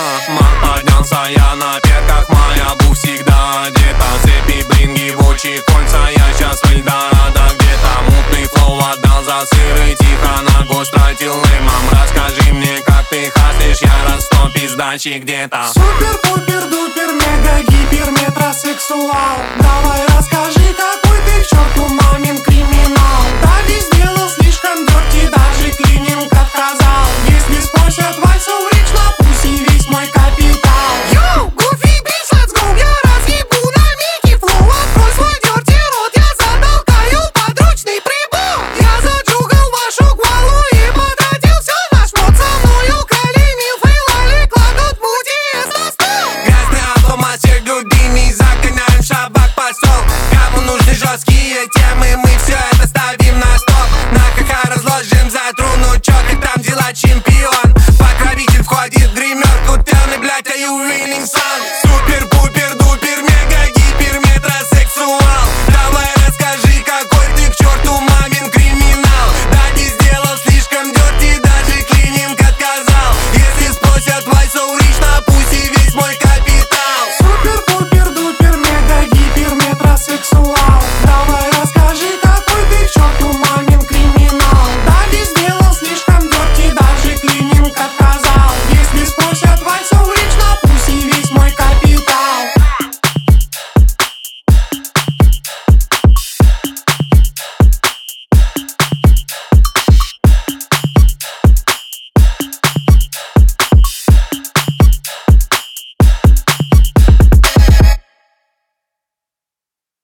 Март поднялся, я на перках, моя бу всегда одета. Цепи, блинги, в очи, кольца, я сейчас в Эльдорадо где-то. Мутный флоу отдал за сыр и тихо на гость тратил лимом. Расскажи мне, как ты хаслишь, я раз 100 пиздачи где-то. Супер, пупер, дупер, мега, гипер, метросексуал. Давай расскажи, какой ты к черту мамин криминал. Так и сделал с